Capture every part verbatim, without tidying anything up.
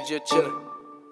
just chillin'.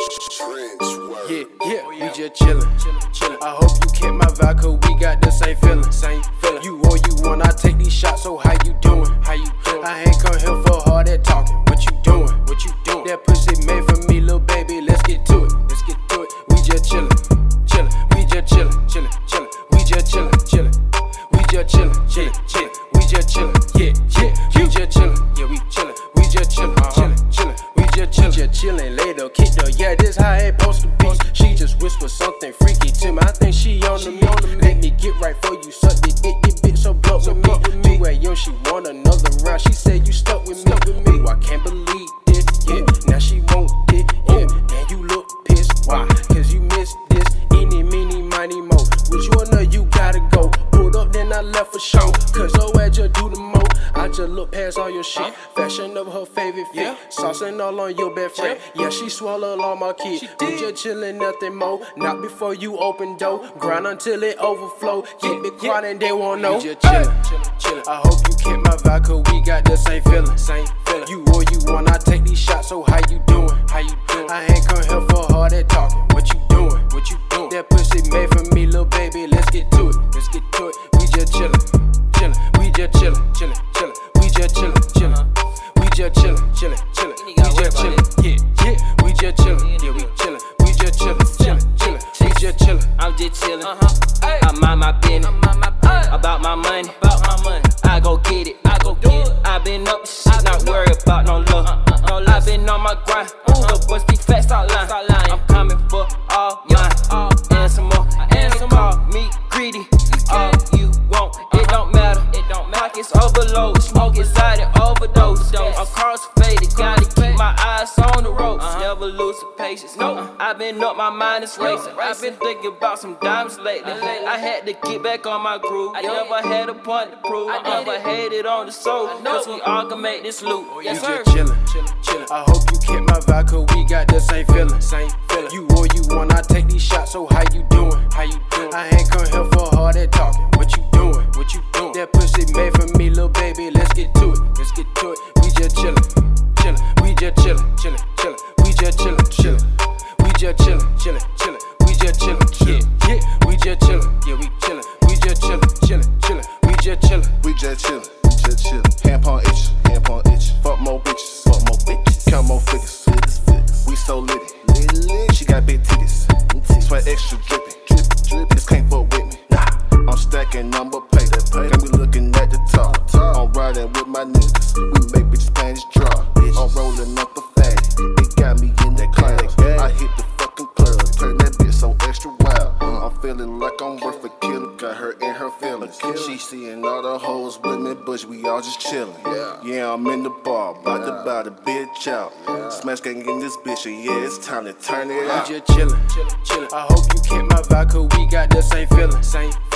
Yeah, yeah, we just chillin', chillin'. I hope you kept my vibe, cause we got the same feeling, same feeling. You all you want, I take these shots, so how you doing? How you doing? I ain't come here for all that talking. What you doing? What you doing? That pussy made for me, little baby. Let's get to it. Let's get to it. We just chillin', chillin'. We just chillin', chillin', chillin'. We just chillin', chillin'. We just chillin', chillin', chillin'. We just chillin', yeah, yeah. We just chillin', yeah, we chillin'. We just chillin', chillin', chillin'. We just chillin', just chillin'. Later, kick the yeah, this how it supposed to be. She just whispered something freaky to me. I think she on the me. Let me get right for you, suck the dick. This bitch so blunt with me. You at young, she want another round. She said you stuck with me. Ooh, I can't believe this. Yeah, now she want it. Yeah, and you look pissed. Why? Cause you missed this. Eeny, meeny, miny, mo. With you or no, you gotta go. Pulled up, then I left for show. Cause oh, I just do the mo. I just look past all your shit. Fashion of her favorite fit. Saucing all on your best friend. Yeah, she swallowed all my kids. We just chillin', nothing more. Not before you open door. Grind until it overflow. Keep it quiet and they won't know. We just chillin', chillin'. I hope you kept my vibe, cause we got the same feeling, same feeling. You all you want, I take these shots, so how you doing? How you doing? I ain't come here for all that talking. What you doing? What you doing? That pussy made for me, little baby. Let's get to it. Let's get to it. We just chillin', chillin'. We just chillin', chillin', chillin'. We just chillin', chillin'. We just chillin', chillin', chillin'. We just chillin', yeah, yeah. We just chillin', yeah, we chillin'. We just chillin', chillin', chillin'. We just chillin'. I'm just chillin'. Uh-huh. I mind my business. About my money. About my money. I go get it. I go get it. I been up shit, not worried about no love. No love. I been on my grind. The boys be fat, stop lying. I'm coming for all mine. And some more. And some call me greedy. All you want, it don't matter. It don't matter. Pockets overload, smoke excited, overdose. I'm cross-faded, gotta keep my eyes on the ropes. Never lose the patience. No, I've been up, my mind is racing. I've been thinking about some diamonds lately. I had to get back on my groove. I never had a point to prove. I never hated on the soul. Cause we all can make this loot. Yes, sir. We just chillin', chillin'. I hope you kept my vibe, cause we got the same feeling, same feeling. You all you want, I take these shots, so how you doing? How you doing? I ain't come here for all that talking. What you doing? What you doing? That pussy made for me, little baby. Let's get to it. Let's get to it. We just chillin', chillin'. We just chillin', chillin', chillin'. We just chillin', chillin'. We just chillin', chillin', chillin'. We just chillin', yeah, yeah. We just chillin', yeah, we chillin'. We just chillin', chillin', chillin'. We just chillin'. We just chillin', we just chillin'. Hand pawn itch, hand pawn itch. Fuck more bitches, fuck more bitches. Count more figures, figures, figures. We so litty, litty, litty. She got big titties, sweat extra drippin', drippin', drippin'. Just can't fuck with me, nah. I'm stacking number plate, got me looking at the top. I'm riding with my niggas, we make bitches panties drop. I'm rolling up a fatty, it got me in that class. I hit the fucking club, turn that bitch so extra wild. I'm feeling like I'm worth a killer, got her in her feelings. She seeing all the hoes with me, but we all just chillin'. Yeah, I'm in the bar, bout to buy the bitch out. Smash gang in this bitch, and yeah, it's time to turn it out. We just chillin', chillin'. I hope you kept my vibe, cause we got the same feeling, same